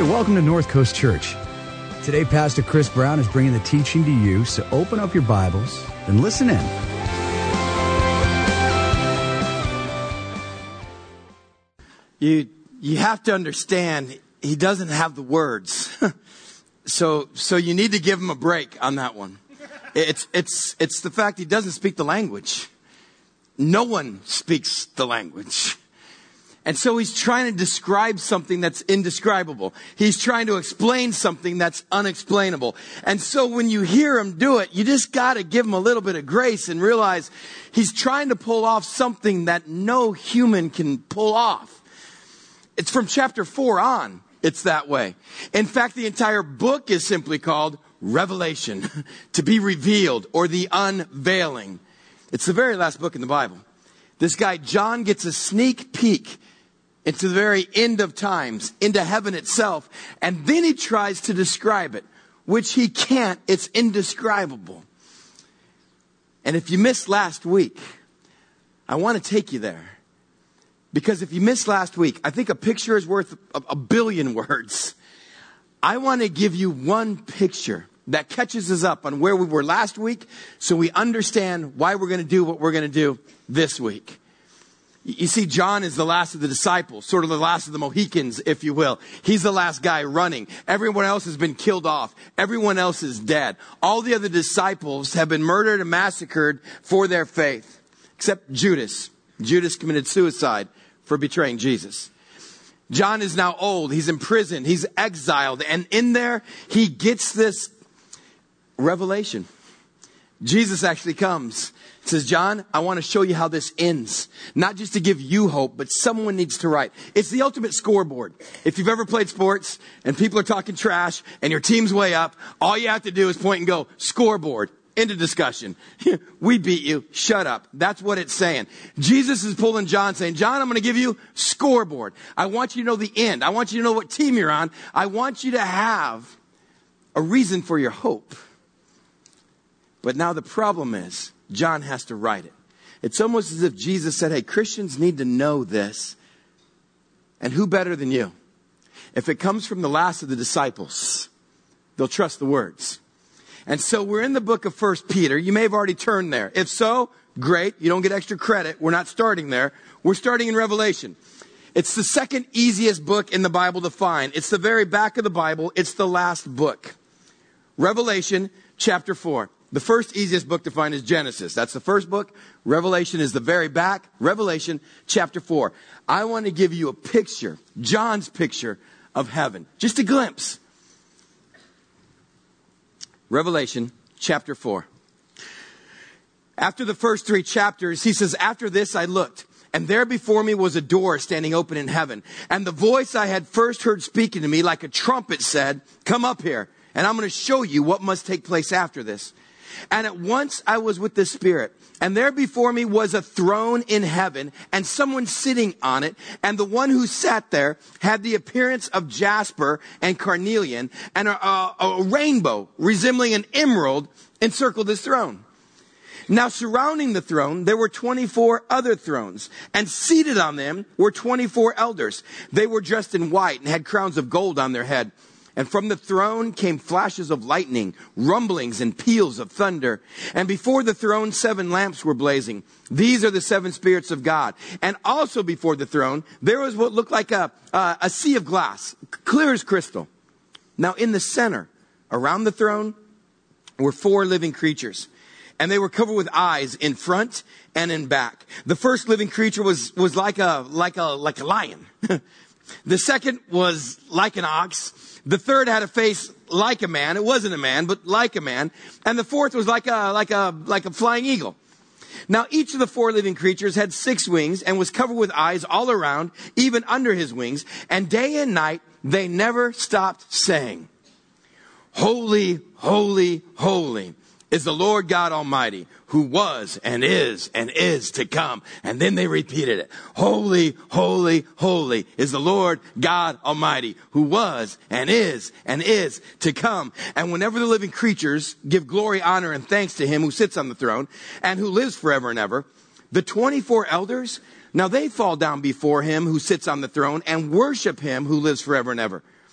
welcome to North Coast Church. Today, Pastor Chris Brown is bringing the teaching to you, so open up your Bibles and listen in. You have to understand, he doesn't have the words. So you need to give him a break on that one. It's the fact he doesn't speak the language. No one speaks the language. And so he's trying to describe something that's indescribable. He's trying to explain something that's unexplainable. And so when you hear him do it, you just got to give him a little bit of grace and realize he's trying to pull off something that no human can pull off. It's from chapter 4 on. It's that way. In fact, the entire book is simply called Revelation, to be revealed, or the unveiling. It's the very last book in the Bible. This guy, John, gets a sneak peek into the very end of times, into heaven itself. And then he tries to describe it, which he can't. It's indescribable. And if you missed last week, I want to take you there. Because if you missed last week, I think a picture is worth a billion words. I want to give you one picture that catches us up on where we were last week, so we understand why we're going to do what we're going to do this week. You see, John is the last of the disciples, sort of the last of the Mohicans, if you will. He's the last guy running. Everyone else has been killed off. Everyone else is dead. All the other disciples have been murdered and massacred for their faith, except Judas. Judas committed suicide for betraying Jesus. John is now old. He's in prison. He's exiled. And in there, he gets this revelation. Jesus actually comes. Says, John, I want to show you how this ends. Not just to give you hope, but someone needs to write. It's the ultimate scoreboard. If you've ever played sports and people are talking trash and your team's way up, all you have to do is point and go, scoreboard. End of discussion. We beat you. Shut up. That's what it's saying. Jesus is pulling John, saying, John, I'm going to give you scoreboard. I want you to know the end. I want you to know what team you're on. I want you to have a reason for your hope. But now the problem is, John has to write it. It's almost as if Jesus said, hey, Christians need to know this. And who better than you? If it comes from the last of the disciples, they'll trust the words. And so we're in the book of 1 Peter. You may have already turned there. If so, great. You don't get extra credit. We're not starting there. We're starting in Revelation. It's the second easiest book in the Bible to find. It's the very back of the Bible. It's the last book. Revelation chapter 4. The first easiest book to find is Genesis. That's the first book. Revelation is the very back. Revelation chapter 4. I want to give you a picture, John's picture of heaven. Just a glimpse. Revelation chapter 4. After the first 3 chapters, he says, after this I looked, and there before me was a door standing open in heaven. And the voice I had first heard speaking to me like a trumpet said, come up here, and I'm going to show you what must take place after this. And at once I was with the Spirit, and there before me was a throne in heaven, and someone sitting on it. And the one who sat there had the appearance of jasper and carnelian, and a rainbow resembling an emerald encircled his throne. Now surrounding the throne, there were 24 other thrones, and seated on them were 24 elders. They were dressed in white and had crowns of gold on their head. And from the throne came flashes of lightning, rumblings and peals of thunder. And before the throne, 7 lamps were blazing. These are the 7 spirits of God. And also before the throne, there was what looked like a sea of glass, clear as crystal. Now in the center, around the throne, were 4 living creatures. And they were covered with eyes in front and in back. The first living creature was like a lion. The second was like an ox. The third had a face like a man. It wasn't a man, but like a man. And the fourth was like a flying eagle. Now each of the 4 living creatures had 6 wings and was covered with eyes all around, even under his wings. And day and night they never stopped saying, holy, holy, holy is the Lord God Almighty, who was and is to come. And then they repeated it. Holy, holy, holy is the Lord God Almighty, who was and is to come. And whenever the living creatures give glory, honor, and thanks to him who sits on the throne and who lives forever and ever, the 24 elders, now they fall down before him who sits on the throne and worship him who lives forever and ever.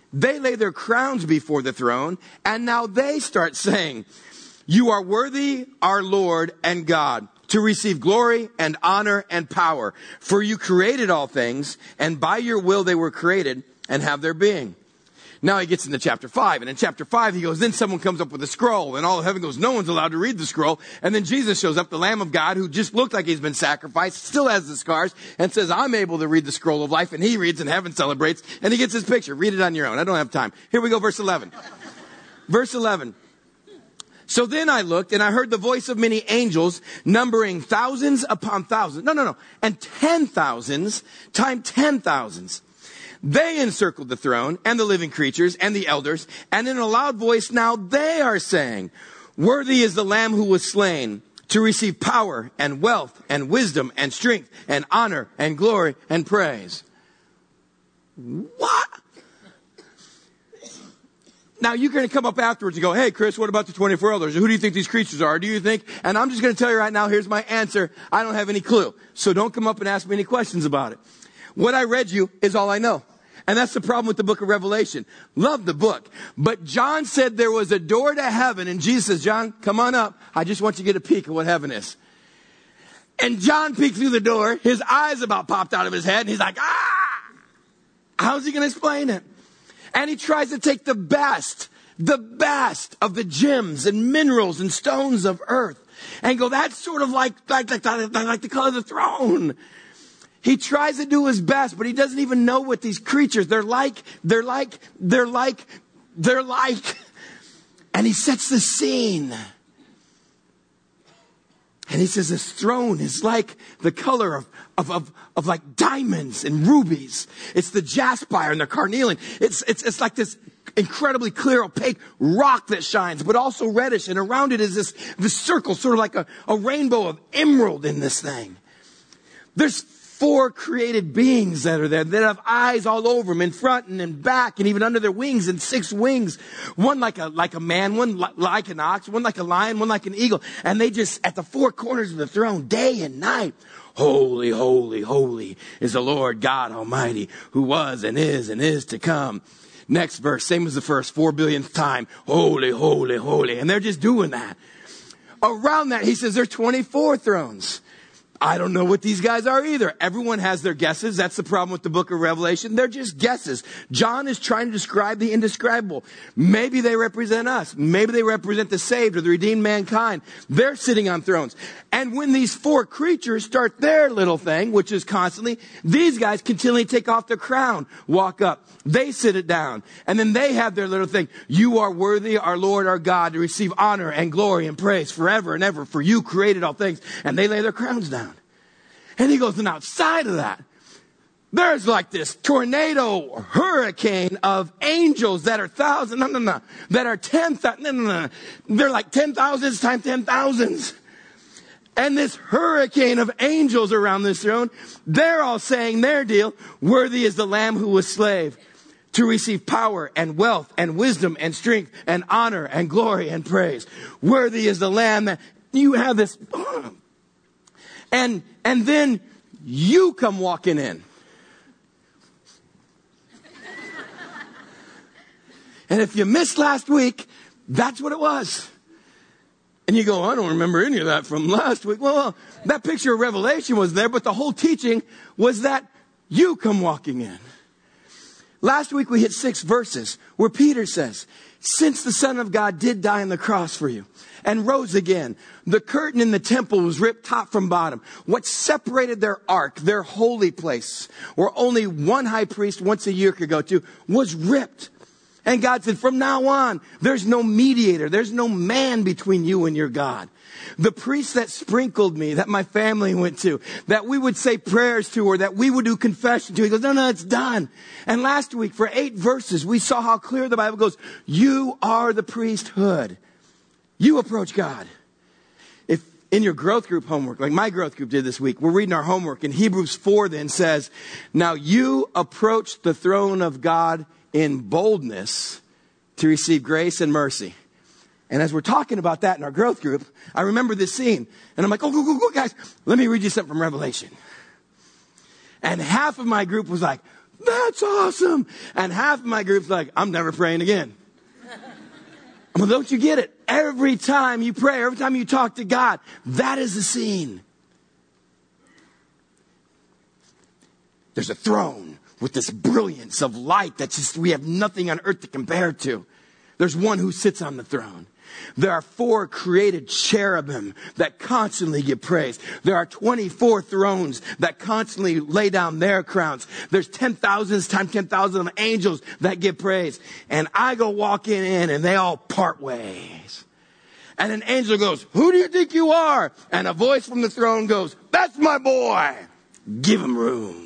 They lay their crowns before the throne, and now they start saying, "You are worthy, our Lord and God, to receive glory and honor and power. For you created all things, and by your will they were created and have their being." Now he gets into chapter 5. And in chapter 5, he goes, then someone comes up with a scroll. And all of heaven goes, no one's allowed to read the scroll. And then Jesus shows up, the Lamb of God, who just looked like he's been sacrificed, still has the scars, and says, I'm able to read the scroll of life. And he reads, and heaven celebrates. And he gets his picture. Read it on your own. I don't have time. Here we go, verse 11. Verse 11. So then I looked, and I heard the voice of many angels, numbering thousands upon thousands. No. And 10,000s times 10,000s. They encircled the throne and the living creatures and the elders, and in a loud voice now they are saying, worthy is the Lamb who was slain to receive power and wealth and wisdom and strength and honor and glory and praise. What? Now you're going to come up afterwards and go, hey Chris, what about the 24 elders? Who do you think these creatures are? Do you think? And I'm just going to tell you right now, here's my answer. I don't have any clue. So don't come up and ask me any questions about it. What I read you is all I know. And that's the problem with the book of Revelation. Love the book. But John said there was a door to heaven. And Jesus says, John, come on up. I just want you to get a peek at what heaven is. And John peeked through the door. His eyes about popped out of his head. And he's like, ah! How's he going to explain it? And he tries to take the best of the gems and minerals and stones of earth. And go, that's sort of like the color of the throne. He tries to do his best, but he doesn't even know what these creatures, they're like. And he sets the scene. And he says this throne is like the color of like diamonds and rubies. It's the jasper and the carnelian. It's like this incredibly clear, opaque rock that shines, but also reddish. And around it is this circle, sort of like a rainbow of emerald in this thing. There's 4 created beings that are there that have eyes all over them, in front and in back and even under their wings, and 6 wings. One like a man, one like an ox, one like a lion, one like an eagle. And they just, at the 4 corners of the throne, day and night, holy, holy, holy is the Lord God Almighty, who was and is to come. Next verse, same as the first, 4 billionth time, holy, holy, holy. And they're just doing that. Around that, he says there's 24 thrones. I don't know what these guys are either. Everyone has their guesses. That's the problem with the book of Revelation. They're just guesses. John is trying to describe the indescribable. Maybe they represent us. Maybe they represent the saved or the redeemed mankind. They're sitting on thrones. And when these 4 creatures start their little thing, which is constantly, these guys continually take off their crown, walk up. They sit it down. And then they have their little thing. You are worthy, our Lord, our God, to receive honor and glory and praise forever and ever. For you created all things. And they lay their crowns down. And he goes, and outside of that, there's like this tornado hurricane of angels that are thousands, that are 10,000, they're like 10,000s times 10,000s. And this hurricane of angels around this throne, they're all saying their deal, worthy is the Lamb who was slain to receive power and wealth and wisdom and strength and honor and glory and praise. Worthy is the Lamb that you have this. And then you come walking in. And if you missed last week, that's what it was. And you go, I don't remember any of that from last week. Well, that picture of Revelation was there, but the whole teaching was that you come walking in. Last week we hit 6 verses where Peter says, since the Son of God did die on the cross for you and rose again, the curtain in the temple was ripped top from bottom. What separated their ark, their holy place, where only one high priest once a year could go to, was ripped. And God said, from now on, there's no mediator. There's no man between you and your God. The priest that sprinkled me, that my family went to, that we would say prayers to, or that we would do confession to. He goes, no, it's done. And last week, for 8 verses, we saw how clear the Bible goes. You are the priesthood. You approach God. If in your growth group homework, like my growth group did this week, we're reading our homework, and Hebrews 4 then says, now you approach the throne of God in boldness to receive grace and mercy. And as we're talking about that in our growth group, I remember this scene. And I'm like, oh, go, guys. Let me read you something from Revelation. And half of my group was like, That's awesome. And half of my group's like, I'm never praying again. Well, don't you get it? Every time you pray, every time you talk to God, that is the scene. There's a throne with this brilliance of light that just we have nothing on earth to compare to. There's one who sits on the throne. There are 4 created cherubim that constantly give praise. There are 24 thrones that constantly lay down their crowns. There's 10,000s times 10,000 of angels that give praise. And I go walking in and they all part ways. And an angel goes, who do you think you are? And a voice from the throne goes, that's my boy. Give him room.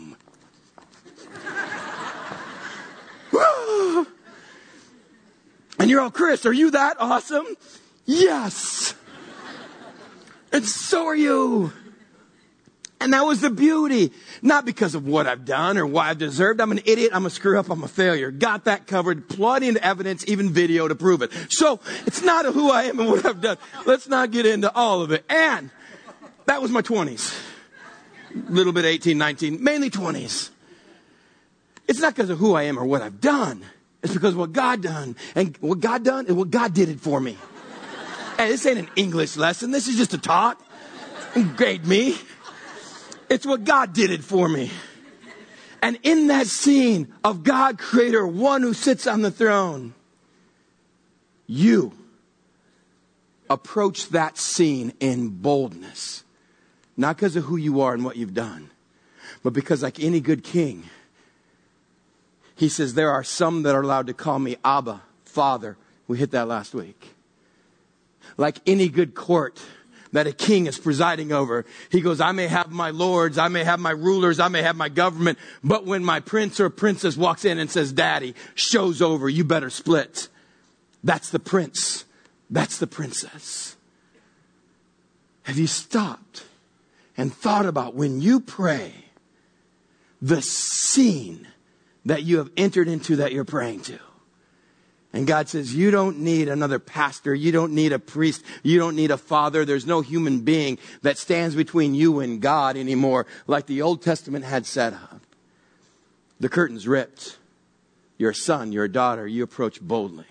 And you're all, Chris, are you that awesome? Yes. And so are you. And that was the beauty. Not because of what I've done or what I've deserved. I'm an idiot. I'm a screw up. I'm a failure. Got that covered. Plenty of evidence, even video to prove it. So it's not who I am and what I've done. Let's not get into all of it. And that was my 20s. A little bit 18, 19, mainly 20s. It's not because of who I am or what I've done. It's because of what God done. And what God done and what God did it for me. Hey, this ain't an English lesson. This is just a talk. Grade me. It's what God did it for me. And in that scene of God, creator, one who sits on the throne, you approach that scene in boldness. Not because of who you are and what you've done, but because like any good king, he says, there are some that are allowed to call me Abba, Father. We hit that last week. Like any good court that a king is presiding over, he goes, I may have my lords, I may have my rulers, I may have my government, but when my prince or princess walks in and says, Daddy, show's over, you better split. That's the prince. That's the princess. Have you stopped and thought about when you pray, the scene that you have entered into that you're praying to? And God says, you don't need another pastor. You don't need a priest. You don't need a father. There's no human being that stands between you and God anymore like the Old Testament had set up. The curtain's ripped. You're a son. You're a daughter. You approach boldly.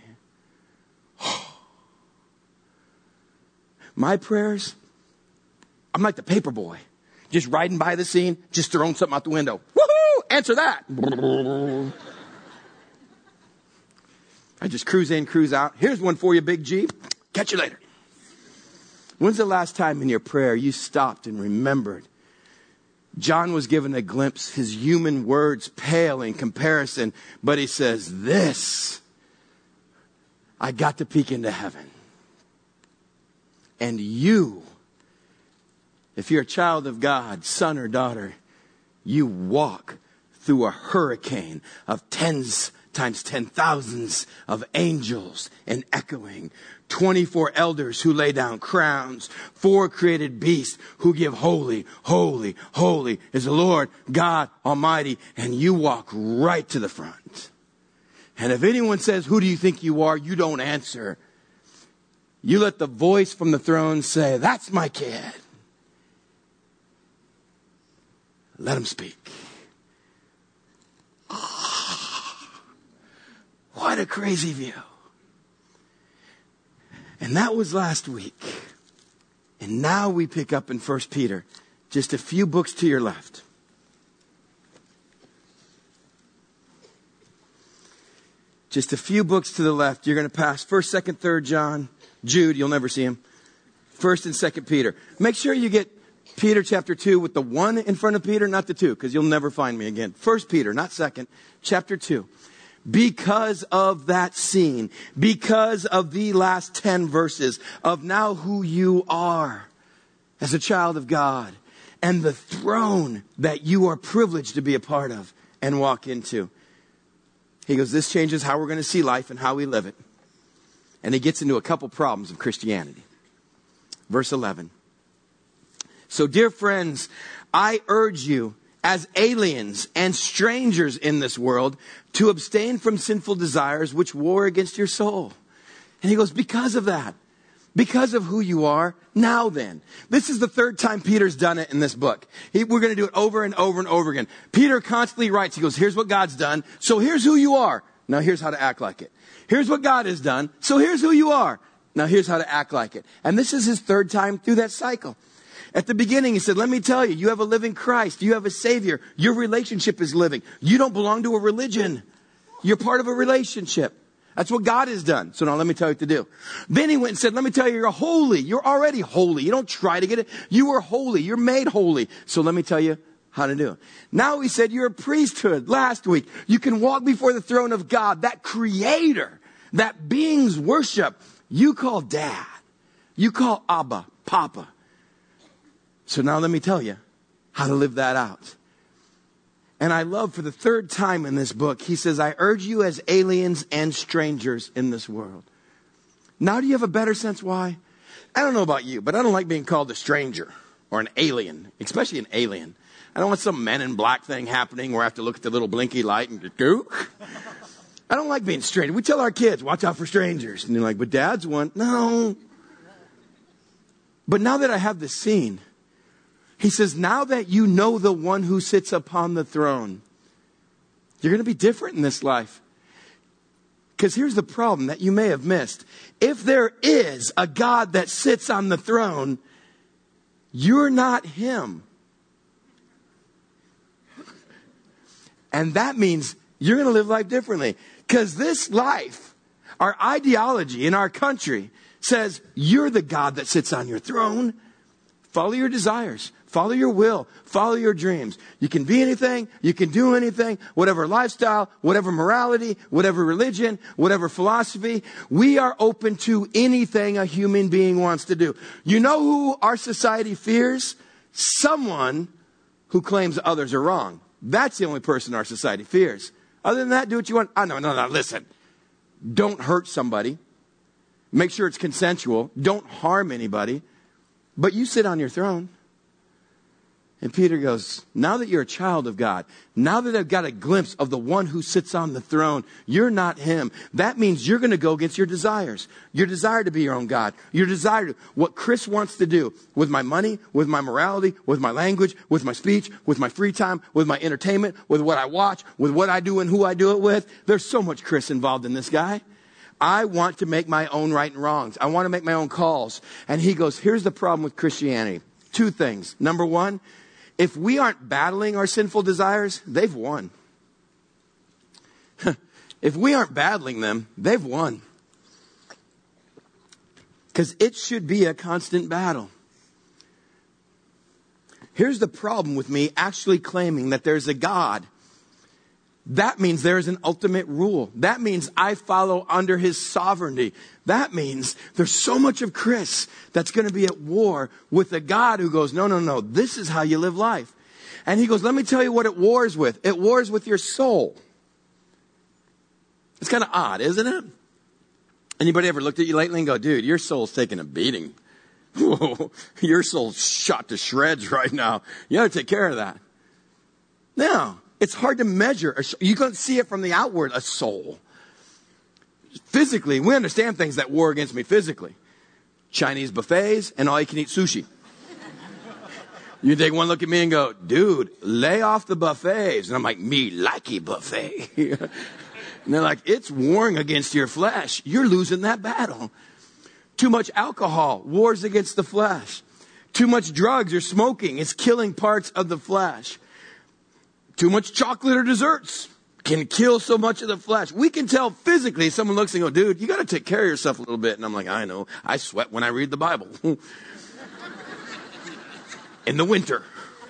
My prayers, I'm like the paper boy. Just riding by the scene, just throwing something out the window. Woohoo! Answer that. I just cruise in, cruise out. Here's one for you, Big G. Catch you later. When's the last time in your prayer you stopped and remembered? John was given a glimpse. His human words pale in comparison. But he says, this, I got to peek into heaven. And you, if you're a child of God, son or daughter, you walk through a hurricane of tens times 10,000s of angels and echoing. 24 elders who lay down crowns. 4 created beasts who give holy, holy, holy is the Lord God Almighty. And you walk right to the front. And if anyone says, who do you think you are? You don't answer. You let the voice from the throne say, that's my kid. Let him speak. What a crazy view. And that was last week. And now we pick up in 1 Peter, just a few books to your left. Just a few books to the left. You're going to pass 1st, 2nd, 3rd John, Jude, you'll never see him. 1st and 2nd Peter. Make sure you get Peter chapter 2 with the 1 in front of Peter, not the 2, because you'll never find me again. 1 Peter, not 2nd, chapter 2. Because of that scene, because of the last 10 verses of now who you are as a child of God and the throne that you are privileged to be a part of and walk into. He goes, this changes how we're going to see life and how we live it. And he gets into a couple problems of Christianity. Verse 11. So, dear friends, I urge you as aliens and strangers in this world to abstain from sinful desires which war against your soul. And he goes, because of that, Because of who you are, now then. This is the third time Peter's done it in this book. We're going to do it over and over and over again. Peter constantly writes, he goes, here's what God's done, so here's who you are. Now here's how to act like it. Here's what God has done, so here's who you are. Now here's how to act like it. And this is his third time through that cycle. At the beginning, he said, let me tell you, you have a living Christ. You have a Savior. Your relationship is living. You don't belong to a religion. You're part of a relationship. That's what God has done. So now let me tell you what to do. Then he went and said, let me tell you, you're holy. You're already holy. You don't try to get it. You are holy. You're made holy. So let me tell you how to do it. Now he said, you're a priesthood. Last week, you can walk before the throne of God, that creator, that beings worship. You call dad. You call Abba, Papa. So now let me tell you how to live that out. And I love for the third time in this book, he says, I urge you as aliens and strangers in this world. Now do you have a better sense why? I don't know about you, but I don't like being called a stranger or an alien, especially an alien. I don't want some Men in Black thing happening where I have to look at the little blinky light and go. I don't like being stranger. We tell our kids, watch out for strangers. And they're like, but Dad's one. No. But now that I have this scene, he says, now that you know the one who sits upon the throne, you're going to be different in this life. Because here's the problem that you may have missed. If there is a God that sits on the throne, you're not him. And that means you're going to live life differently. Because this life, our ideology in our country says, you're the God that sits on your throne. Follow your desires. Follow your will. Follow your dreams. You can be anything. You can do anything. Whatever lifestyle, whatever morality, whatever religion, whatever philosophy. We are open to anything a human being wants to do. You know who our society fears? Someone who claims others are wrong. That's the only person our society fears. Other than that, do what you want. Oh, no, listen. Don't hurt somebody. Make sure it's consensual. Don't harm anybody. But you sit on your throne. And Peter goes, now that you're a child of God, now that I've got a glimpse of the one who sits on the throne, you're not him. That means you're going to go against your desires. Your desire to be your own God. Your desire to, what Chris wants to do with my money, with my morality, with my language, with my speech, with my free time, with my entertainment, with what I watch, with what I do and who I do it with. There's so much Chris involved in this guy. I want to make my own right and wrongs. I want to make my own calls. And he goes, here's the problem with Christianity. Two things. Number one, if we aren't battling our sinful desires, they've won. If we aren't battling them, they've won. Because it should be a constant battle. Here's the problem with me actually claiming that there's a God. That means there is an ultimate rule. That means I follow under his sovereignty. That means there's so much of Chris that's going to be at war with a God who goes, no, this is how you live life. And he goes, let me tell you what it wars with. It wars with your soul. It's kind of odd, isn't it? Anybody ever looked at you lately and go, dude, your soul's taking a beating. Whoa, your soul's shot to shreds right now. You got to take care of that. No. It's hard to measure. You can't see it from the outward, a soul. Physically, we understand things that war against me physically. Chinese buffets and all you can eat sushi. You take one look at me and go, dude, lay off the buffets. And I'm like, me likey buffet. And they're like, it's warring against your flesh. You're losing that battle. Too much alcohol wars against the flesh. Too much drugs or smoking is killing parts of the flesh. Too much chocolate or desserts can kill so much of the flesh. We can tell physically. Someone looks and goes, dude, you got to take care of yourself a little bit. And I'm like, I know. I sweat when I read the Bible. In the winter.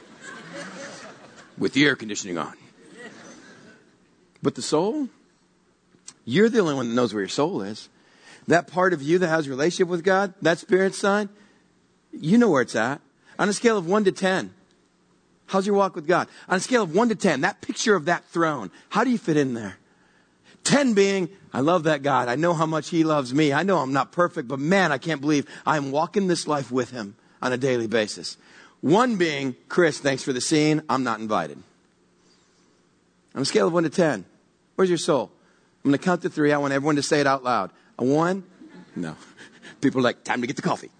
With the air conditioning on. But the soul? You're the only one that knows where your soul is. That part of you that has a relationship with God, that spirit side, you know where it's at. On a scale of 1 to 10. How's your walk with God? On a scale of 1 to 10, that picture of that throne, how do you fit in there? 10 being, I love that God. I know how much he loves me. I know I'm not perfect, but man, I can't believe I'm walking this life with him on a daily basis. 1 being, Chris, thanks for the scene. I'm not invited. On a scale of 1 to 10, where's your soul? I'm going to count to 3. I want everyone to say it out loud. A 1? No. People are like, time to get the coffee.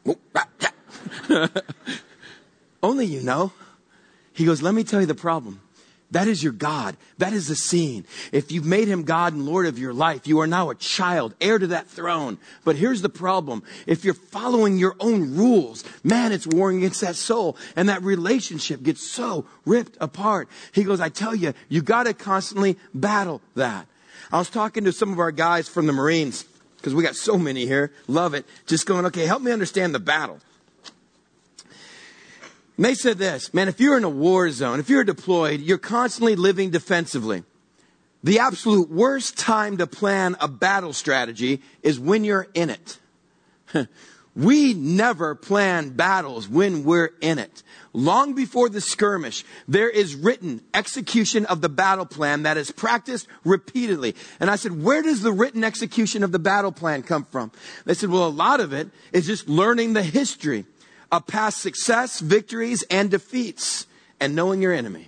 Only you know. He goes, let me tell you the problem. That is your God. That is the scene. If you've made him God and Lord of your life, you are now a child, heir to that throne. But here's the problem. If you're following your own rules, man, it's warring against that soul. And that relationship gets so ripped apart. He goes, I tell you, you got to constantly battle that. I was talking to some of our guys from the Marines, because we got so many here. Love it. Just going, okay, help me understand the battle. And they said this, man, if you're in a war zone, if you're deployed, you're constantly living defensively. The absolute worst time to plan a battle strategy is when you're in it. We never plan battles when we're in it. Long before the skirmish, there is written execution of the battle plan that is practiced repeatedly. And I said, where does the written execution of the battle plan come from? They said, well, a lot of it is just learning the history of past success, victories, and defeats, and knowing your enemy.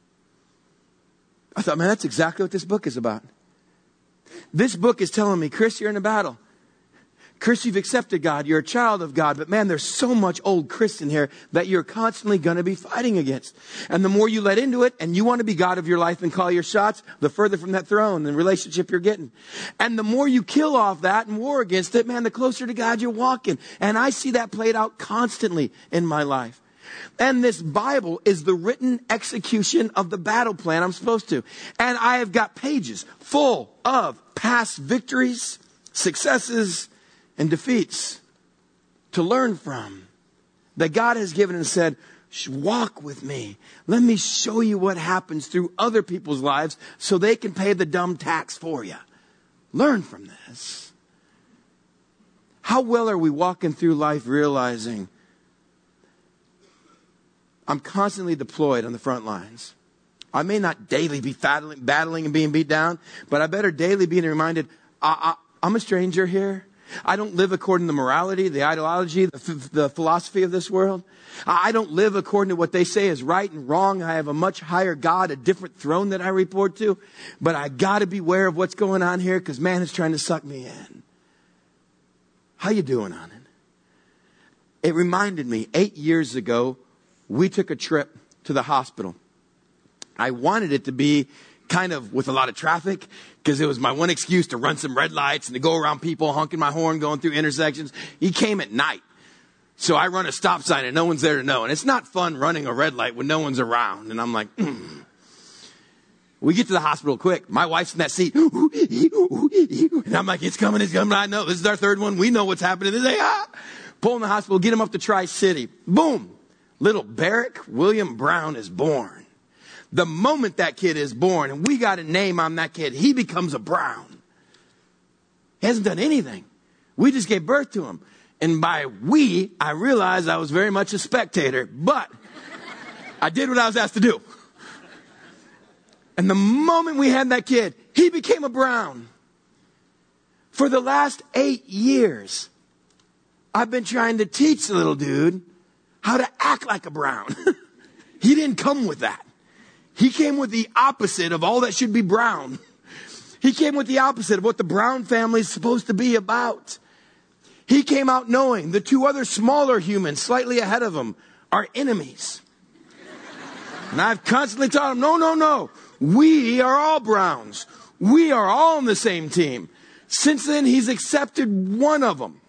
I thought, man, that's exactly what this book is about. This book is telling me, Chris, you're in a battle. Chris, you've accepted God. You're a child of God. But man, there's so much old Chris in here that you're constantly going to be fighting against. And the more you let into it and you want to be God of your life and call your shots, the further from that throne and relationship you're getting. And the more you kill off that and war against it, man, the closer to God you're walking. And I see that played out constantly in my life. And this Bible is the written execution of the battle plan I'm supposed to. And I have got pages full of past victories, successes, and defeats to learn from, that God has given and said, walk with me. Let me show you what happens through other people's lives so they can pay the dumb tax for you. Learn from this. How well are we walking through life realizing I'm constantly deployed on the front lines? I may not daily be battling and being beat down, but I better daily be reminded, I'm a stranger here. I don't live according to morality, the ideology, the philosophy of this world. I don't live according to what they say is right and wrong. I have a much higher God, a different throne that I report to. But I got to beware of what's going on here because man is trying to suck me in. How you doing on it? It reminded me, 8 years ago, we took a trip to the hospital. I wanted it to be kind of with a lot of traffic because it was my one excuse to run some red lights and to go around people honking my horn going through intersections. He came at night. So I run a stop sign and no one's there to know. And it's not fun running a red light when no one's around. And I'm like, We get to the hospital quick. My wife's in that seat. And I'm like, it's coming. I know. This is our third one. We know what's happening. They say, Pull in the hospital, get him up to Tri-City. Boom. Little Barrick William Brown is born. The moment that kid is born, and we got a name on that kid, he becomes a Brown. He hasn't done anything. We just gave birth to him. And by we, I realized I was very much a spectator, but I did what I was asked to do. And the moment we had that kid, he became a Brown. For the last 8 years, I've been trying to teach the little dude how to act like a Brown. He didn't come with that. He came with the opposite of all that should be brown. He came with the opposite of what the Brown family is supposed to be about. He came out knowing the two other smaller humans slightly ahead of him are enemies. And I've constantly taught him, no. We are all Browns. We are all on the same team. Since then, he's accepted one of them.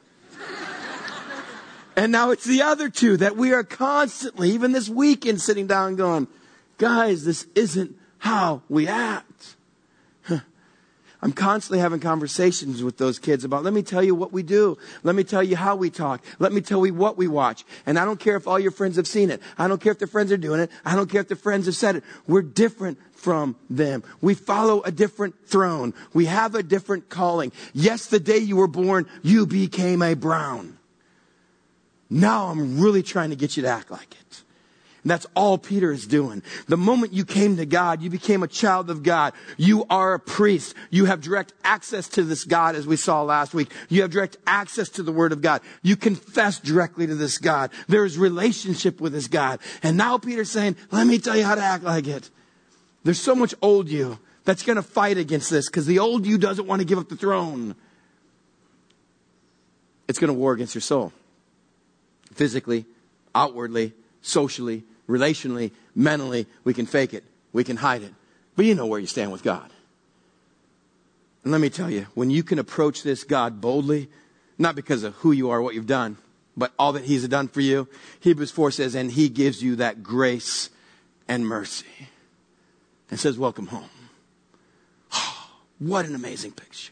And now it's the other two that we are constantly, even this weekend, sitting down going, guys, this isn't how we act. I'm constantly having conversations with those kids about, let me tell you what we do. Let me tell you how we talk. Let me tell you what we watch. And I don't care if all your friends have seen it. I don't care if their friends are doing it. I don't care if their friends have said it. We're different from them. We follow a different throne. We have a different calling. Yes, the day you were born, you became a Brown. Now I'm really trying to get you to act like it. And that's all Peter is doing. The moment you came to God, you became a child of God. You are a priest. You have direct access to this God, as we saw last week. You have direct access to the Word of God. You confess directly to this God. There is relationship with this God. And now Peter's saying, let me tell you how to act like it. There's so much old you that's going to fight against this because the old you doesn't want to give up the throne. it's going to war against your soul. Physically, outwardly, socially, relationally, mentally. We can fake it. We can hide it. But you know where you stand with God. And let me tell you, when you can approach this God boldly, not because of who you are, what you've done, but all that He's done for you, Hebrews 4 says, and He gives you that grace and mercy. And says, welcome home. Oh, what an amazing picture.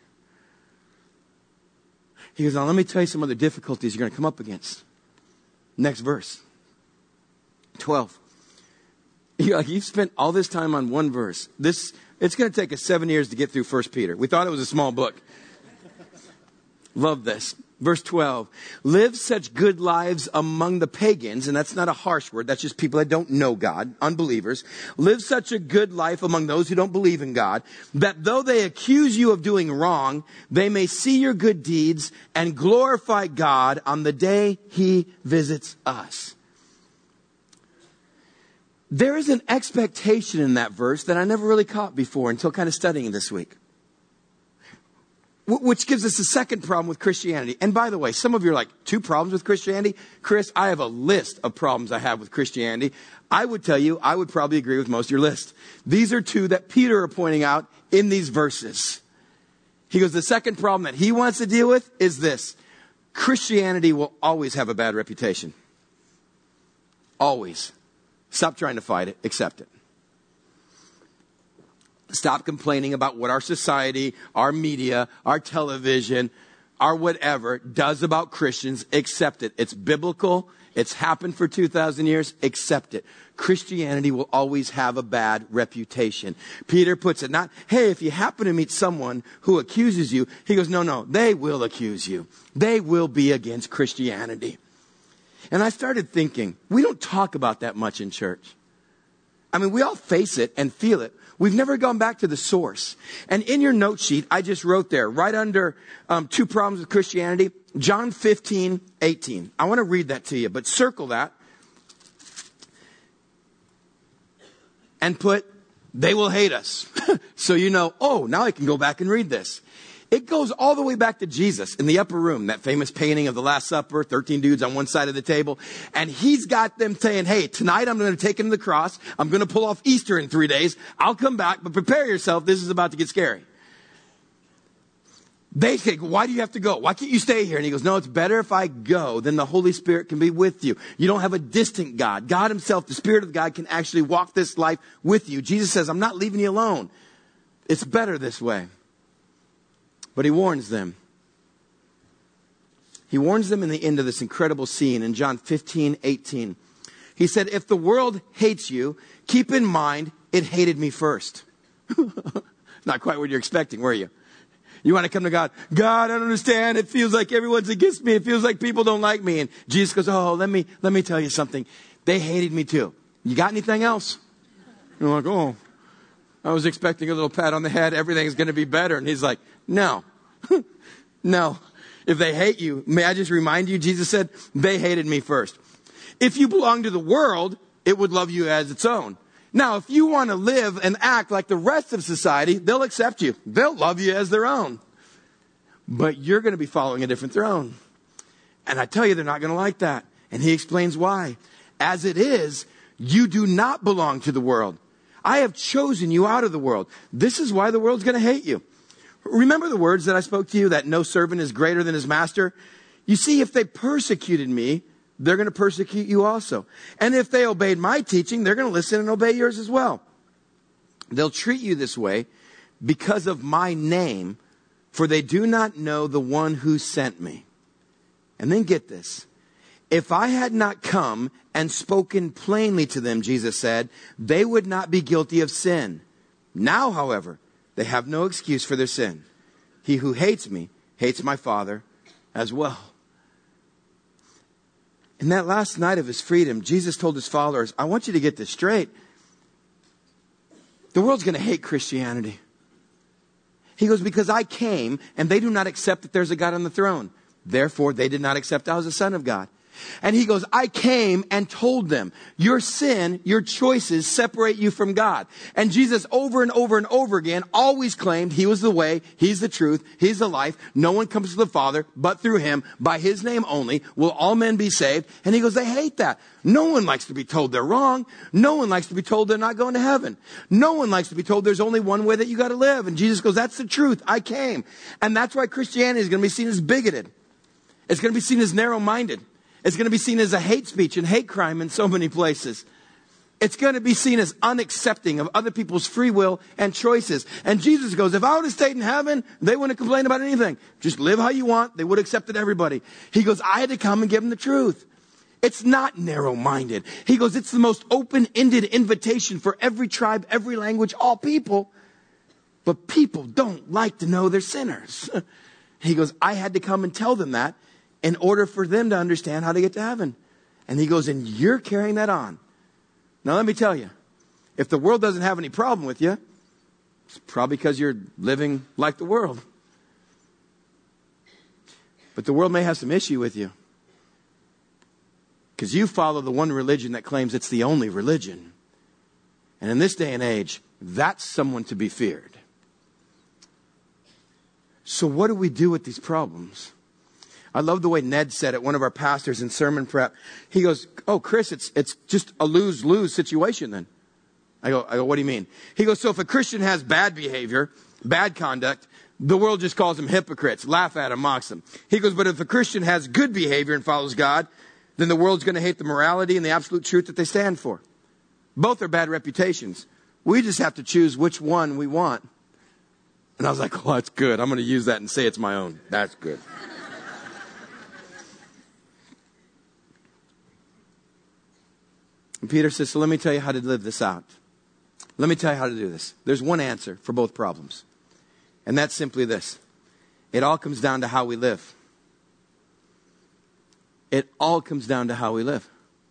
He goes, now let me tell you some other difficulties you're going to come up against. Next verse. 12. You're like, you've spent all this time on one verse. It's going to take us 7 years to get through 1 Peter. We thought it was a small book. Love this. Verse 12. Live such good lives among the pagans, and that's not a harsh word. That's just people that don't know God, unbelievers. Live such a good life among those who don't believe in God, that though they accuse you of doing wrong, they may see your good deeds and glorify God on the day He visits us. There is an expectation in that verse that I never really caught before until kind of studying this week. Which gives us a second problem with Christianity. And by the way, some of you are like, 2 problems with Christianity? Chris, I have a list of problems I have with Christianity. I would tell you, I would probably agree with most of your list. These are 2 that Peter are pointing out in these verses. He goes, the second problem that he wants to deal with is this. Christianity will always have a bad reputation. Always. Stop trying to fight it. Accept it. Stop complaining about what our society, our media, our television, our whatever does about Christians. Accept it. It's biblical. It's happened for 2,000 years. Accept it. Christianity will always have a bad reputation. Peter puts it not, hey, if you happen to meet someone who accuses you, he goes, no, they will accuse you. They will be against Christianity. And I started thinking, we don't talk about that much in church. I mean, we all face it and feel it. We've never gone back to the source. And in your note sheet, I just wrote there, right under 2 problems with Christianity, John 15:18. I want to read that to you, but circle that. And put, they will hate us. So you know, oh, now I can go back and read this. It goes all the way back to Jesus in the upper room, that famous painting of the Last Supper, 13 dudes on one side of the table. And he's got them saying, hey, tonight I'm going to take him to the cross. I'm going to pull off Easter in 3 days. I'll come back, but prepare yourself. This is about to get scary. They say, why do you have to go? Why can't you stay here? And he goes, no, it's better if I go, then the Holy Spirit can be with you. You don't have a distant God. God Himself, the Spirit of God, can actually walk this life with you. Jesus says, I'm not leaving you alone. It's better this way. But He warns them. He warns them in the end of this incredible scene in John 15:18. He said, if the world hates you, keep in mind it hated me first. Not quite what you're expecting, were you? You want to come to God. God, I don't understand. It feels like everyone's against me. It feels like people don't like me. And Jesus goes, oh, let me tell you something. They hated me too. You got anything else? You're like, oh, I was expecting a little pat on the head. Everything's going to be better. And He's like, no, no. If they hate you, may I just remind you, Jesus said, they hated me first. If you belong to the world, it would love you as its own. Now, if you want to live and act like the rest of society, they'll accept you. They'll love you as their own. But you're going to be following a different throne. And I tell you, they're not going to like that. And He explains why. As it is, you do not belong to the world. I have chosen you out of the world. This is why the world's going to hate you. Remember the words that I spoke to you, that no servant is greater than his master? You see, if they persecuted me, they're going to persecute you also. And if they obeyed my teaching, they're going to listen and obey yours as well. They'll treat you this way because of my name, for they do not know the one who sent me. And then get this. If I had not come and spoken plainly to them, Jesus said, they would not be guilty of sin. Now, however, they have no excuse for their sin. He who hates me hates my Father as well. In that last night of His freedom, Jesus told His followers, I want you to get this straight. The world's going to hate Christianity. He goes, because I came and they do not accept that there's a God on the throne. Therefore, they did not accept I was the Son of God. And he goes, I came and told them, your sin, your choices separate you from God. And Jesus over and over and over again always claimed he was the way, he's the truth, he's the life. No one comes to the Father but through him. By his name only will all men be saved. And he goes, they hate that. No one likes to be told they're wrong. No one likes to be told they're not going to heaven. No one likes to be told there's only one way that you got to live. And Jesus goes, that's the truth. I came. And that's why Christianity is going to be seen as bigoted. It's going to be seen as narrow-minded. It's going to be seen as a hate speech and hate crime in so many places. It's going to be seen as unaccepting of other people's free will and choices. And Jesus goes, if I would have stayed in heaven, they wouldn't complain about anything. Just live how you want. They would have accepted everybody. He goes, I had to come and give them the truth. It's not narrow-minded. He goes, it's the most open-ended invitation for every tribe, every language, all people. But people don't like to know they're sinners. He goes, I had to come and tell them that in order for them to understand how to get to heaven. And he goes, and you're carrying that on. Now let me tell you, if the world doesn't have any problem with you, it's probably because you're living like the world. But the world may have some issue with you, because you follow the one religion that claims it's the only religion. And in this day and age, that's someone to be feared. So what do we do with these problems? I love the way Ned said it, one of our pastors in sermon prep. He goes, oh, Chris, it's just a lose-lose situation then. I go, what do you mean? He goes, so if a Christian has bad behavior, bad conduct, the world just calls them hypocrites, laugh at them, mocks them. He goes, but if a Christian has good behavior and follows God, then the world's going to hate the morality and the absolute truth that they stand for. Both are bad reputations. We just have to choose which one we want. And I was like, oh, that's good. I'm going to use that and say it's my own. That's good. And Peter says, so let me tell you how to live this out. Let me tell you how to do this. There's one answer for both problems. And that's simply this. It all comes down to how we live. It all comes down to how we live.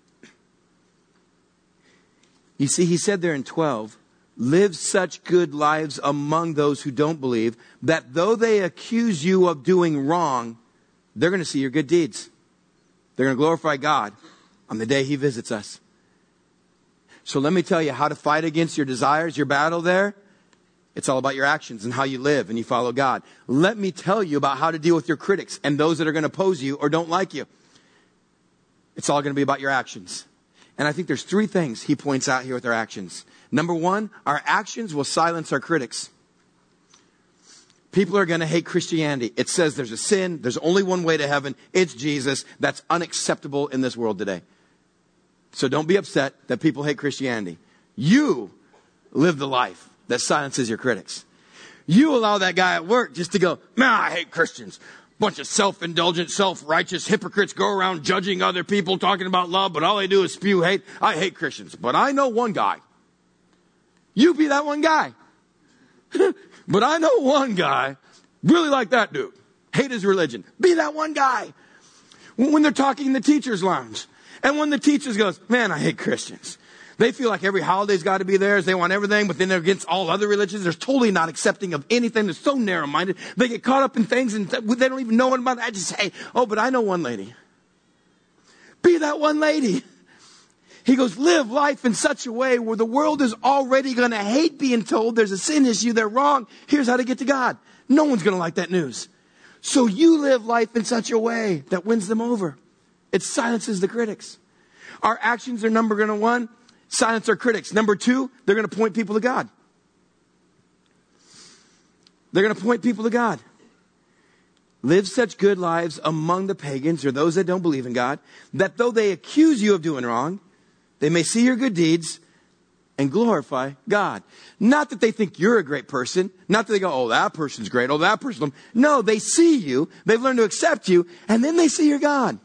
You see, he said there in 12, live such good lives among those who don't believe, that though they accuse you of doing wrong, they're going to see your good deeds. They're going to glorify God on the day he visits us. So let me tell you how to fight against your desires, your battle there. It's all about your actions and how you live and you follow God. Let me tell you about how to deal with your critics and those that are going to oppose you or don't like you. It's all going to be about your actions. And I think there's 3 things he points out here with our actions. Number 1, our actions will silence our critics. People are going to hate Christianity. It says there's a sin. There's only one way to heaven. It's Jesus. That's unacceptable in this world today. So don't be upset that people hate Christianity. You live the life that silences your critics. You allow that guy at work just to go, man, I hate Christians. Bunch of self-indulgent, self-righteous hypocrites go around judging other people, talking about love, but all they do is spew hate. I hate Christians, but I know one guy. You be that one guy. But I know one guy, really like that dude. Hate his religion. Be that one guy. When they're talking in the teacher's lounge, and when the teachers goes, man, I hate Christians. They feel like every holiday's got to be theirs. They want everything, but then they're against all other religions. They're totally not accepting of anything. They're so narrow-minded. They get caught up in things and they don't even know what about it. I just say, oh, but I know one lady. Be that one lady. He goes, live life in such a way where the world is already going to hate being told there's a sin issue, they're wrong. Here's how to get to God. No one's going to like that news. So you live life in such a way that wins them over. It silences the critics. Our actions are number 1, silence our critics. Number 2, they're going to point people to God. They're going to point people to God. Live such good lives among the pagans or those that don't believe in God, that though they accuse you of doing wrong, they may see your good deeds and glorify God. Not that they think you're a great person. Not that they go, oh, that person's great. Oh, that person. No, they see you. They've learned to accept you. And then they see your God.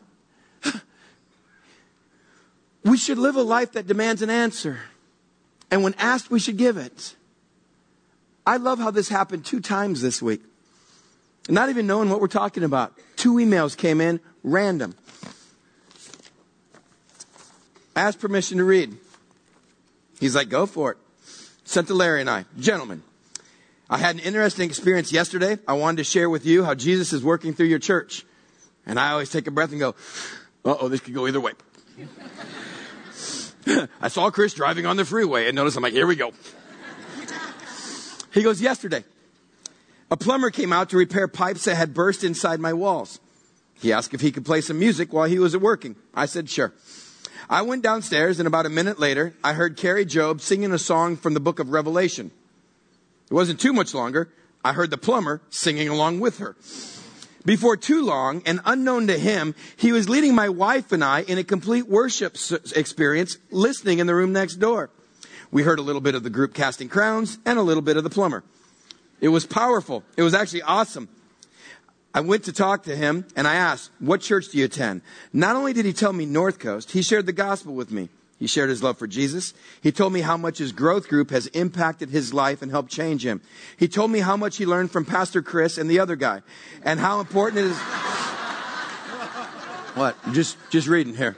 We should live a life that demands an answer. And when asked, we should give it. I love how this happened 2 times this week. Not even knowing what we're talking about. 2 emails came in, random. I asked permission to read. He's like, go for it. Sent to Larry and I. Gentlemen, I had an interesting experience yesterday. I wanted to share with you how Jesus is working through your church. And I always take a breath and go, Uh-oh, this could go either way. I saw Chris driving on the freeway and noticed, I'm like, here we go. He goes, yesterday, a plumber came out to repair pipes that had burst inside my walls. He asked if he could play some music while he was working. I said, sure. I went downstairs, and about a minute later, I heard Carrie Job singing a song from the book of Revelation. It wasn't too much longer. I heard the plumber singing along with her. Before too long, and unknown to him, he was leading my wife and I in a complete worship experience, listening in the room next door. We heard a little bit of the group casting crowns and a little bit of the plumber. It was powerful. It was actually awesome. I went to talk to him, and I asked, what church do you attend? Not only did he tell me North Coast, he shared the gospel with me. He shared his love for Jesus. He told me how much his growth group has impacted his life and helped change him. He told me how much he learned from Pastor Chris and the other guy, and how important it is. What? Just reading here.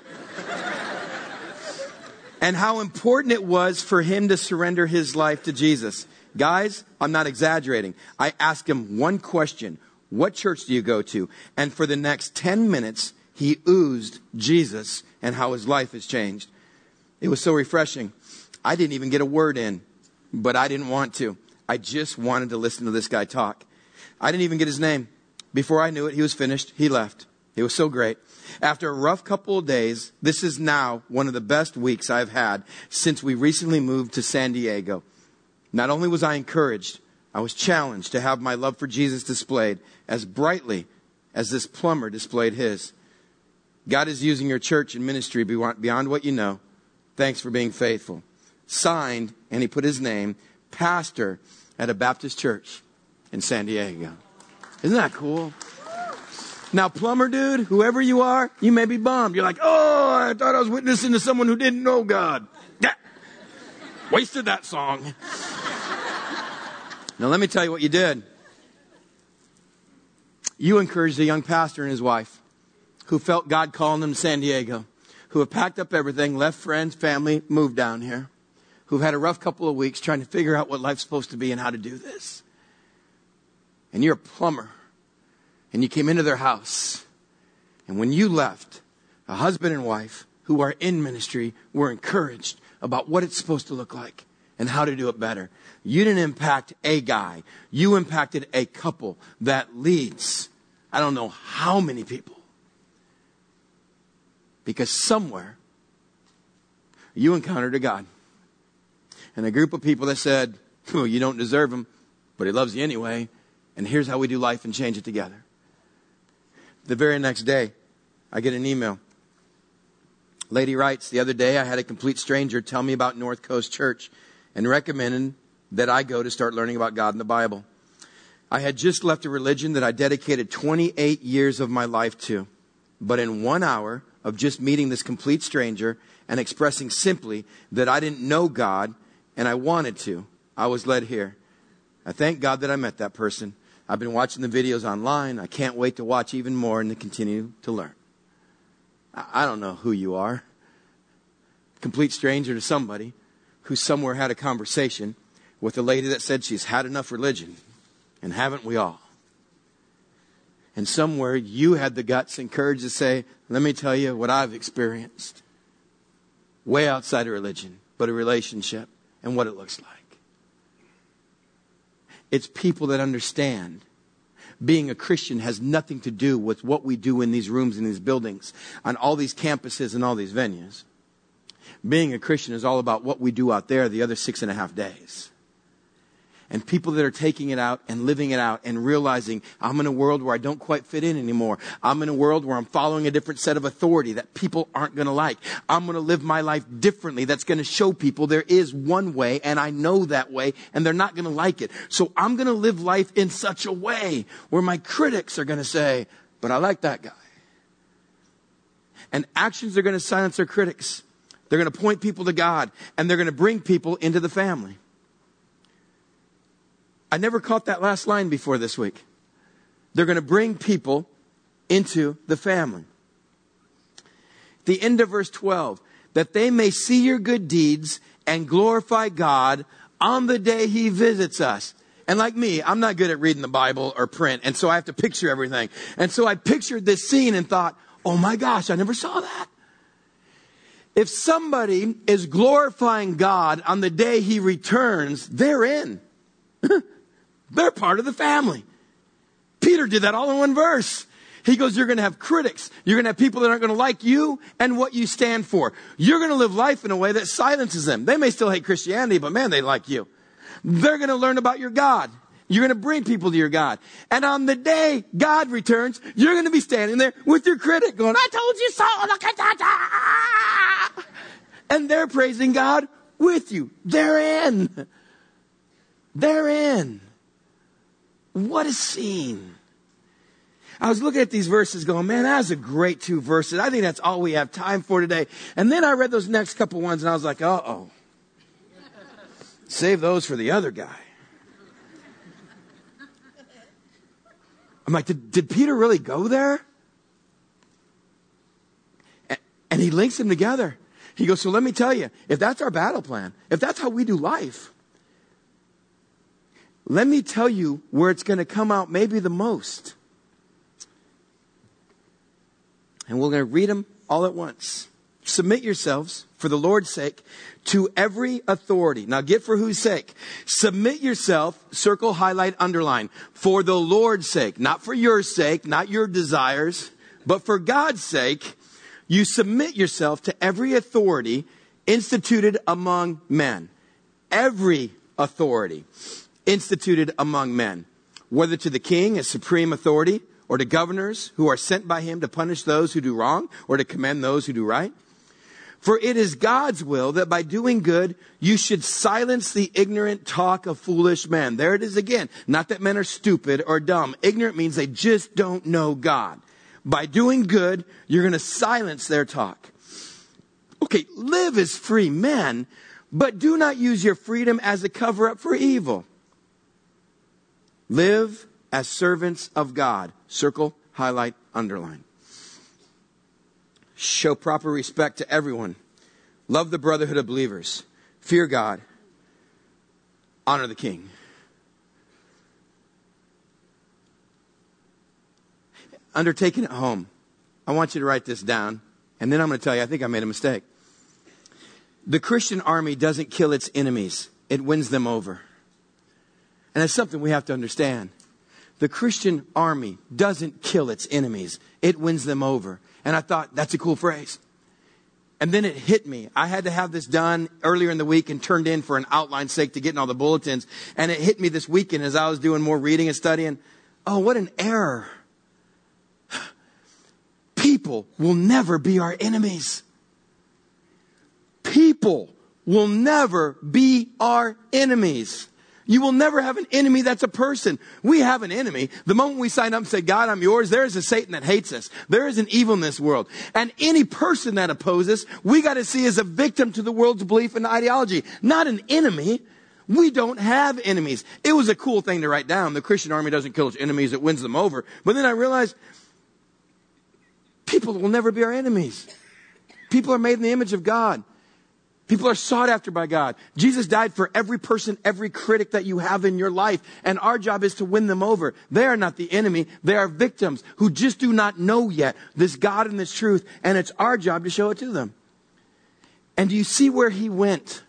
And how important it was for him to surrender his life to Jesus. Guys, I'm not exaggerating. I asked him one question. What church do you go to? And for the next 10 minutes, he oozed Jesus and how his life has changed. It was so refreshing. I didn't even get a word in, but I didn't want to. I just wanted to listen to this guy talk. I didn't even get his name. Before I knew it, he was finished. He left. It was so great. After a rough couple of days, this is now one of the best weeks I've had since we recently moved to San Diego. Not only was I encouraged, I was challenged to have my love for Jesus displayed as brightly as this plumber displayed his. God is using your church and ministry beyond what you know. Thanks for being faithful. Signed, and he put his name, pastor at a Baptist church in San Diego. Isn't that cool? Now, plumber dude, whoever you are, you may be bummed. You're like, oh, I thought I was witnessing to someone who didn't know God. Yeah. Wasted that song. Now, let me tell you what you did. You encouraged a young pastor and his wife who felt God calling them to San Diego, who have packed up everything, left friends, family, moved down here, who've had a rough couple of weeks trying to figure out what life's supposed to be and how to do this. And you're a plumber, and you came into their house, and when you left, a husband and wife who are in ministry were encouraged about what it's supposed to look like and how to do it better. You didn't impact a guy. You impacted a couple that leads, I don't know how many people. Because somewhere, you encountered a God. And a group of people that said, oh, you don't deserve him, but he loves you anyway. And here's how we do life and change it together. The very next day, I get an email. Lady writes, the other day I had a complete stranger tell me about North Coast Church and recommended that I go to start learning about God and the Bible. I had just left a religion that I dedicated 28 years of my life to. But in 1 hour of just meeting this complete stranger and expressing simply that I didn't know God and I wanted to, I was led here. I thank God that I met that person. I've been watching the videos online. I can't wait to watch even more and to continue to learn. I don't know who you are. Complete stranger to somebody who somewhere had a conversation with a lady that said she's had enough religion. And haven't we all? And somewhere you had the guts and courage to say, let me tell you what I've experienced. Way outside of religion, but a relationship and what it looks like. It's people that understand being a Christian has nothing to do with what we do in these rooms, in these buildings, on all these campuses and all these venues. Being a Christian is all about what we do out there the other 6.5 days. And people that are taking it out and living it out and realizing I'm in a world where I don't quite fit in anymore. I'm in a world where I'm following a different set of authority that people aren't going to like. I'm going to live my life differently. That's going to show people there is one way and I know that way and they're not going to like it. So I'm going to live life in such a way where my critics are going to say, but I like that guy. And actions are going to silence their critics. They're going to point people to God and they're going to bring people into the family. I never caught that last line before this week. They're going to bring people into the family. The end of verse 12, that they may see your good deeds and glorify God on the day he visits us. And like me, I'm not good at reading the Bible or print. And so I have to picture everything. And so I pictured this scene and thought, Oh my gosh, I never saw that. If somebody is glorifying God on the day he returns, they're in. They're part of the family. Peter did that all in one verse. He goes, you're going to have critics. You're going to have people that aren't going to like you and what you stand for. You're going to live life in a way that silences them. They may still hate Christianity, but man, they like you. They're going to learn about your God. You're going to bring people to your God. And on the day God returns, you're going to be standing there with your critic going, I told you so. Look at that. And they're praising God with you. They're in. They're in. What a scene. I was looking at these verses going, man, that was a great 2 verses. I think that's all we have time for today. And then I read those next couple ones and I was like, uh-oh. Save those for the other guy. I'm like, did Peter really go there? And he links them together. He goes, so let me tell you, if that's our battle plan, if that's how we do life, let me tell you where it's going to come out maybe the most. And we're going to read them all at once. Submit yourselves, for the Lord's sake, to every authority. Now get for whose sake? Submit yourself, circle, highlight, underline. For the Lord's sake. Not for your sake, not your desires, but for God's sake, you submit yourself to every authority instituted among men. Every authority instituted among men. Whether to the king as supreme authority, or to governors who are sent by him to punish those who do wrong, or to commend those who do right. For it is God's will that by doing good, you should silence the ignorant talk of foolish men. There it is again. Not that men are stupid or dumb. Ignorant means they just don't know God. By doing good, you're going to silence their talk. Okay, live as free men, but do not use your freedom as a cover-up for evil. Live as servants of God. Circle, highlight, underline. Show proper respect to everyone. Love the brotherhood of believers. Fear God. Honor the king. Undertaking at home. I want you to write this down. And then I'm going to tell you, I think I made a mistake. The Christian army doesn't kill its enemies. It wins them over. And that's something we have to understand. The Christian army doesn't kill its enemies. It wins them over. And I thought, that's a cool phrase. And then it hit me. I had to have this done earlier in the week and turned in for an outline sake to get in all the bulletins. And it hit me this weekend as I was doing more reading and studying. Oh, what an error. People will never be our enemies. People will never be our enemies. You will never have an enemy that's a person. We have an enemy. The moment we sign up and say, God, I'm yours, there is a Satan that hates us. There is an evil in this world. And any person that opposes, we got to see as a victim to the world's belief and ideology, not an enemy. We don't have enemies. It was a cool thing to write down. The Christian army doesn't kill its enemies, it wins them over. But then I realized, people will never be our enemies. People are made in the image of God. People are sought after by God. Jesus died for every person, every critic that you have in your life. And our job is to win them over. They are not the enemy. They are victims who just do not know yet this God and this truth. And it's our job to show it to them. And do you see where he went?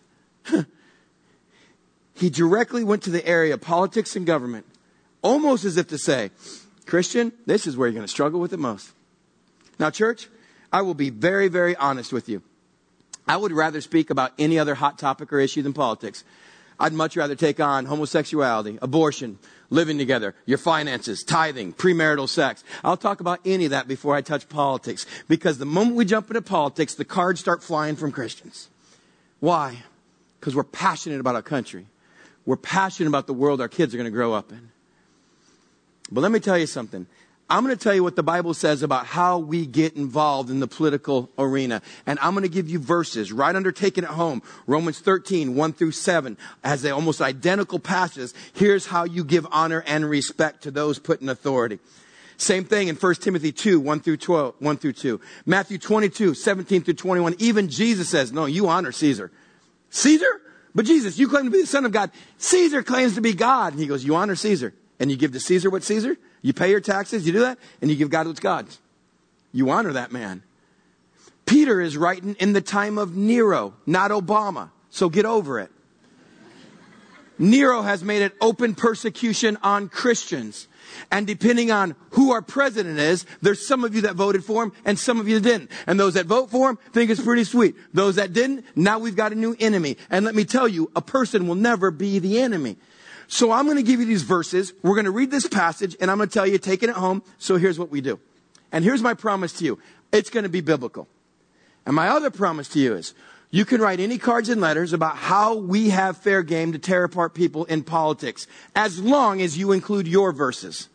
He directly went to the area of politics and government. Almost as if to say, Christian, this is where you're going to struggle with it most. Now, church, I will be very, very honest with you. I would rather speak about any other hot topic or issue than politics. I'd much rather take on homosexuality, abortion, living together, your finances, tithing, premarital sex. I'll talk about any of that before I touch politics. Because the moment we jump into politics, the cards start flying from Christians. Why? Because we're passionate about our country. We're passionate about the world our kids are going to grow up in. But let me tell you something. I'm going to tell you what the Bible says about how we get involved in the political arena. And I'm going to give you verses right under Taking It Home. Romans 13, 1 through 7. As they almost identical passages. Here's how you give honor and respect to those put in authority. Same thing in 1 Timothy 2, 1 through 2. Matthew 22, 17 through 21. Even Jesus says, no, you honor Caesar. Caesar? But Jesus, you claim to be the Son of God. Caesar claims to be God. And he goes, you honor Caesar. And you give to Caesar what's Caesar. You pay your taxes, you do that, and you give God what's God's. you honor that man. Peter is writing in the time of Nero, not Obama. So get over it. Nero has made it open persecution on Christians. And depending on who our president is, there's some of you that voted for him and some of you that didn't. And those that vote for him think it's pretty sweet. Those that didn't, now we've got a new enemy. And let me tell you, a person will never be the enemy. So I'm going to give you these verses. We're going to read this passage and I'm going to tell you, taking it home. So here's what we do. And here's my promise to you. It's going to be biblical. And my other promise to you is, you can write any cards and letters about how we have fair game to tear apart people in politics, as long as you include your verses.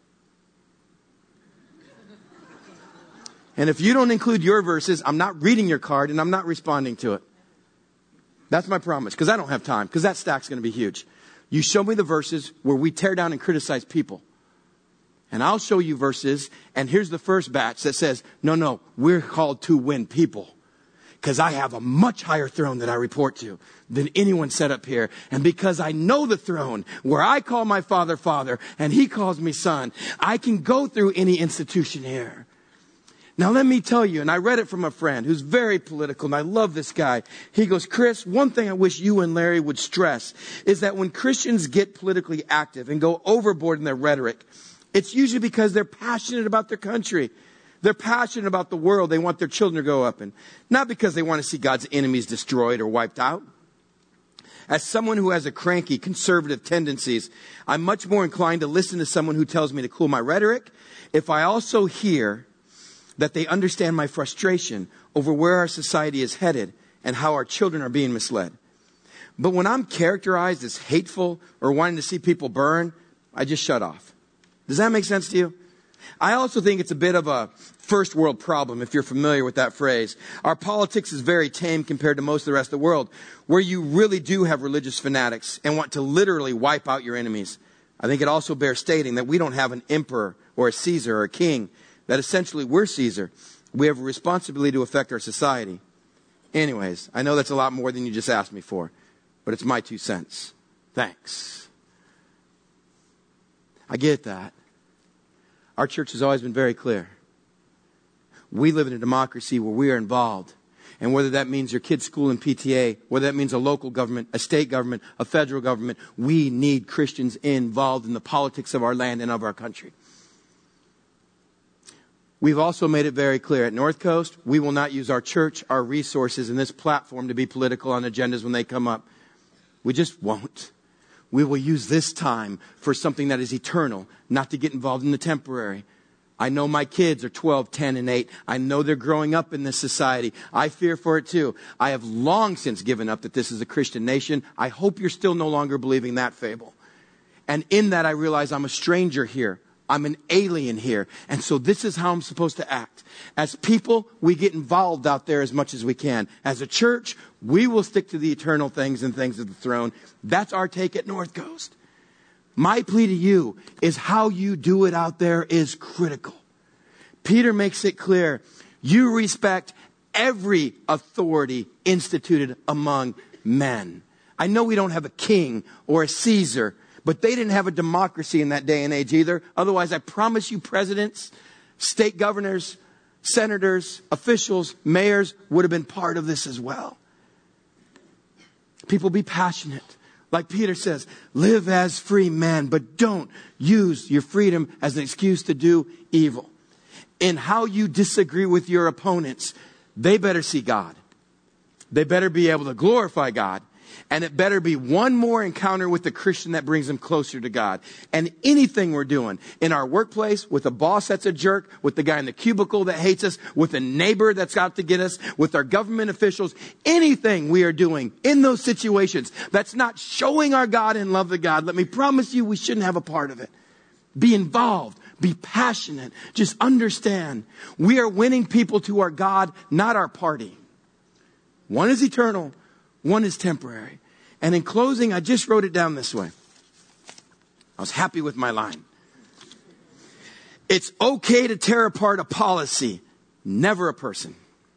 And if you don't include your verses, I'm not reading your card and I'm not responding to it. That's my promise, because I don't have time, because that stack's going to be huge. You show me the verses where we tear down and criticize people. And I'll show you verses, and here's the first batch that says, no, we're called to win people. Because I have a much higher throne that I report to than anyone set up here. And because I know the throne where I call my Father, Father, and He calls me Son, I can go through any institution here. Now let me tell you, and I read it from a friend who's very political, and I love this guy. He goes, Chris, one thing I wish you and Larry would stress is that when Christians get politically active and go overboard in their rhetoric, it's usually because they're passionate about their country. They're passionate about the world they want their children to grow up in. Not because they want to see God's enemies destroyed or wiped out. As someone who has a cranky, conservative tendencies, I'm much more inclined to listen to someone who tells me to cool my rhetoric if I also hear that they understand my frustration over where our society is headed and how our children are being misled. But when I'm characterized as hateful or wanting to see people burn, I just shut off. Does that make sense to you? I also think it's a bit of a first world problem, if you're familiar with that phrase. Our politics is very tame compared to most of the rest of the world, where you really do have religious fanatics and want to literally wipe out your enemies. I think it also bears stating that we don't have an emperor or a Caesar or a king, that essentially we're Caesar. We have a responsibility to affect our society. Anyways, I know that's a lot more than you just asked me for, but it's my 2 cents. Thanks. I get that. Our church has always been very clear. We live in a democracy where we are involved. And whether that means your kid's school and PTA, whether that means a local government, a state government, a federal government, we need Christians involved in the politics of our land and of our country. We've also made it very clear at North Coast, we will not use our church, our resources, and this platform to be political on agendas when they come up. We just won't. We will use this time for something that is eternal, not to get involved in the temporary. I know my kids are 12, 10, and 8. I know they're growing up in this society. I fear for it too. I have long since given up that this is a Christian nation. I hope you're still no longer believing that fable. And in that, I realize I'm a stranger here. I'm an alien here. And so this is how I'm supposed to act. As people, we get involved out there as much as we can. As a church, we will stick to the eternal things and things of the throne. That's our take at North Coast. My plea to you is how you do it out there is critical. Peter makes it clear. You respect every authority instituted among men. I know we don't have a king or a Caesar, but they didn't have a democracy in that day and age either. Otherwise, I promise you, presidents, state governors, senators, officials, mayors would have been part of this as well. People, be passionate. Like Peter says, live as free men, but don't use your freedom as an excuse to do evil. In how you disagree with your opponents, they better see God. They better be able to glorify God. And it better be one more encounter with the Christian that brings them closer to God. And anything we're doing in our workplace, with a boss that's a jerk, with the guy in the cubicle that hates us, with a neighbor that's out to get us, with our government officials, anything we are doing in those situations that's not showing our God and love of God, let me promise you we shouldn't have a part of it. Be involved. Be passionate. Just understand. We are winning people to our God, not our party. One is eternal. One is temporary. And in closing, I just wrote it down this way. I was happy with my line. It's okay to tear apart a policy, never a person.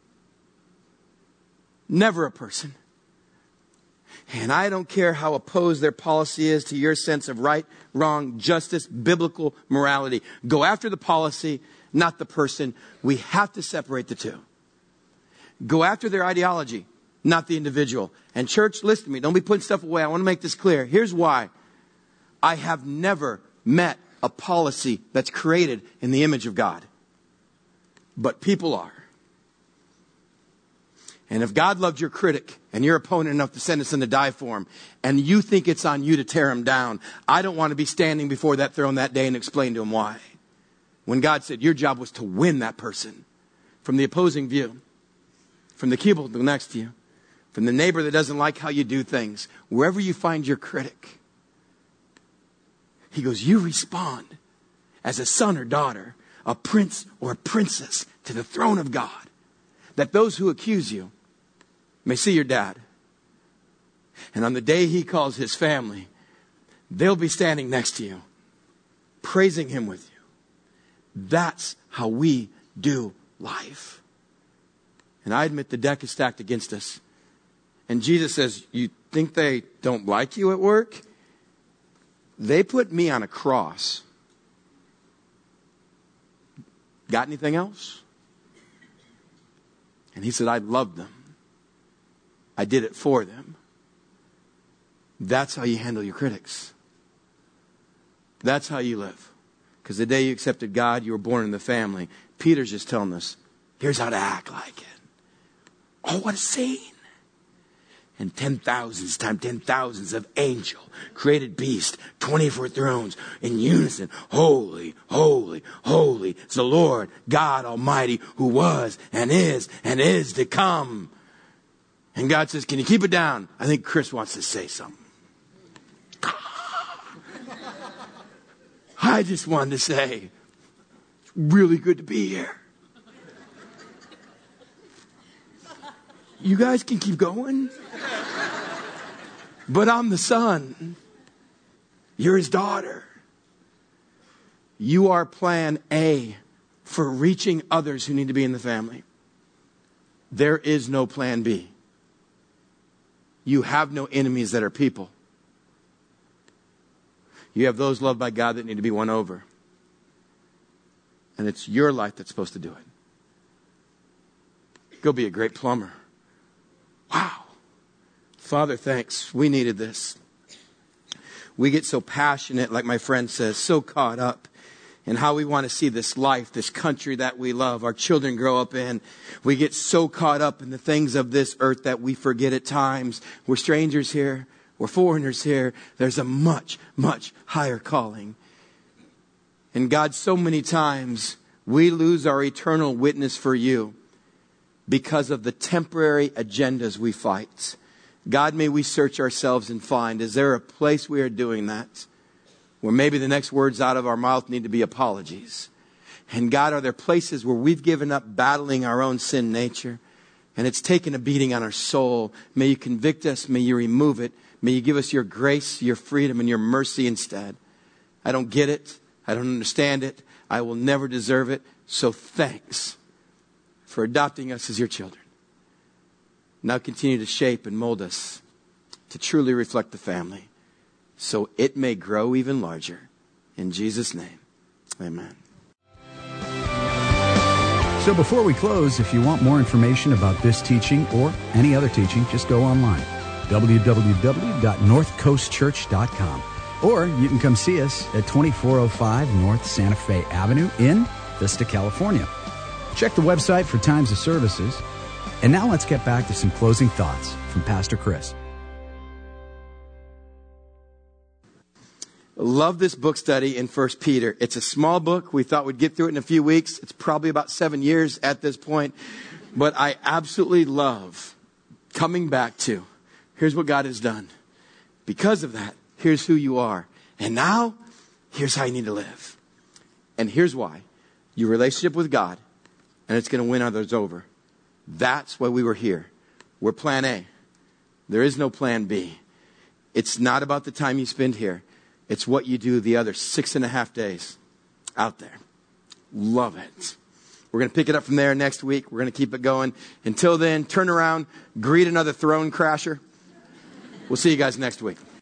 Never a person. And I don't care how opposed their policy is to your sense of right, wrong, justice, biblical morality. Go after the policy, not the person. We have to separate the two. Go after their ideology, not the individual. And church, listen to me. Don't be putting stuff away. I want to make this clear. Here's why. I have never met a policy that's created in the image of God. But people are. And if God loved your critic and your opponent enough to send us in to die for him, and you think it's on you to tear him down, I don't want to be standing before that throne that day and explain to him why. When God said your job was to win that person from the opposing view, from the cubicle next to you, from the neighbor that doesn't like how you do things, wherever you find your critic. He goes, you respond as a son or daughter, a prince or a princess to the throne of God, that those who accuse you may see your dad. And on the day he calls his family, they'll be standing next to you, praising him with you. That's how we do life. And I admit the deck is stacked against us. And Jesus says, you think they don't like you at work? They put me on a cross. Got anything else? And he said, I loved them. I did it for them. That's how you handle your critics. That's how you live. Because the day you accepted God, you were born in the family. Peter's just telling us, here's how to act like it. Oh, what a scene. And 10,000s times 10,000s of angel, created beast, 24 thrones in unison. Holy, holy, holy is the Lord God Almighty, who was and is to come. And God says, can you keep it down? I think Chris wants to say something. I just wanted to say, it's really good to be here. You guys can keep going. But I'm the son. You're his daughter. You are plan A for reaching others who need to be in the family. There is no plan B. You have no enemies that are people. You have those loved by God that need to be won over. And it's your life that's supposed to do it. Go be a great plumber. Wow. Father, thanks. We needed this. We get so passionate, like my friend says, so caught up in how we want to see this life, this country that we love, our children grow up in. We get so caught up in the things of this earth that we forget at times. We're strangers here. We're foreigners here. There's a much, much higher calling. And God, so many times we lose our eternal witness for you because of the temporary agendas we fight. God, may we search ourselves and find, is there a place we are doing that where maybe the next words out of our mouth need to be apologies? And God, are there places where we've given up battling our own sin nature and it's taken a beating on our soul? May you convict us. May you remove it. May you give us your grace, your freedom, and your mercy instead. I don't get it. I don't understand it. I will never deserve it. So thanks for adopting us as your children. Now continue to shape and mold us to truly reflect the family so it may grow even larger. In Jesus' name, amen. So before we close, if you want more information about this teaching or any other teaching, just go online. www.northcoastchurch.com. Or you can come see us at 2405 North Santa Fe Avenue in Vista, California. Check the website for times of services. And now let's get back to some closing thoughts from Pastor Chris. Love this book study in 1 Peter. It's a small book. We thought we'd get through it in a few weeks. It's probably about 7 years at this point. But I absolutely love coming back to, here's what God has done. Because of that, here's who you are. And now, here's how you need to live. And here's why. Your relationship with God, and it's going to win others over. That's why we were here. We're plan A. There is no plan B. It's not about the time you spend here. It's what you do the other 6.5 days out there. Love it. We're going to pick it up from there next week. We're going to keep it going. Until then, turn around, greet another throne crasher. We'll see you guys next week.